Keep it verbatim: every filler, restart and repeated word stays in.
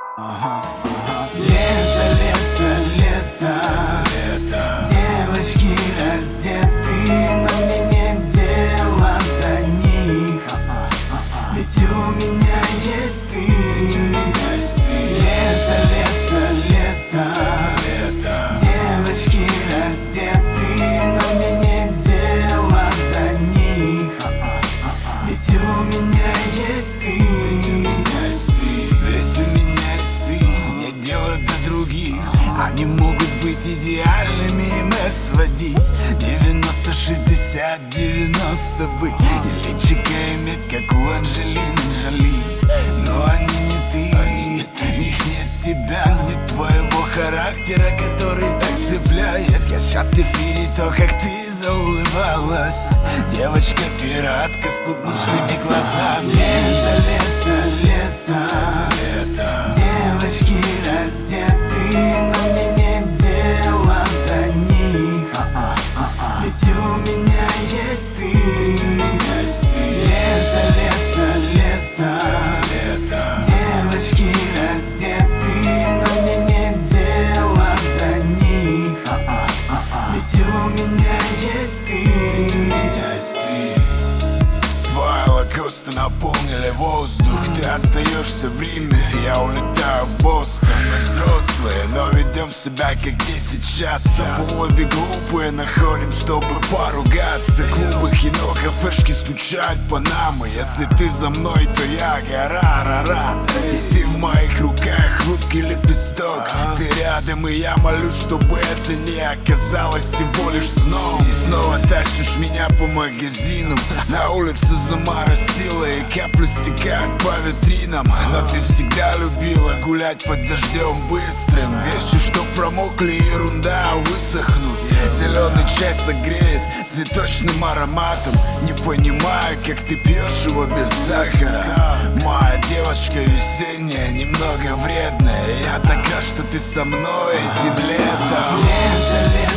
Ага, ага. Лето, лето, лето, лето. Девочки раздеты, но мне нет дела до них. Ведь у меня есть ты. Лето, лето, лето, лето. Девочки раздеты, но мне нет дела до них. Ведь у меня есть ты. Ведь у меня есть ты. Нет дела до других. Они могут быть идеальными, мы сводить девяносто шестьдесят девяносто быть. И личико иметь, как у Анджелины Джоли. Но они не ты, в них нет тебя, нет твоего характера, который так цепляет. Я сейчас в эфире то, как ты заулыбалась. Девочка-пиратка с клубничными глазами. Лето, лето, лето, лето. Девочки раздеты, но мне нет дела до них. Ведь у меня есть ты. Лето, лето, лето, лето. Девочки раздеты, но мне нет дела до них. Ведь у меня есть ты. Твои лакосты наполнили воздух. Ты остаешься в Риме, я улетаю в Бостон. Мы взрослые, но ведем себя как дети часто. Поводы глупые находим, чтобы поругаться. Клубы, кино, кафешки стучат по нам. И если ты за мной, то я гора-ра-ра. И ты в моих руках, хрупкий лепесток. Ты рядом, и я молюсь, чтобы это не оказалось всего лишь сном. И снова тащишь меня по магазинам. На улице заморосило, и капли стекают по витринам. Но ты всегда любила гулять под дождем быстрым. Вещи, что промокли, ерунда, высохнут. Зеленый чай согреет цветочным ароматом. Не понимаю, как ты пьешь его без сахара. Моя девочка весенняя, немного вредная. Я так рад, что ты со мной этим летом. Лето, лето.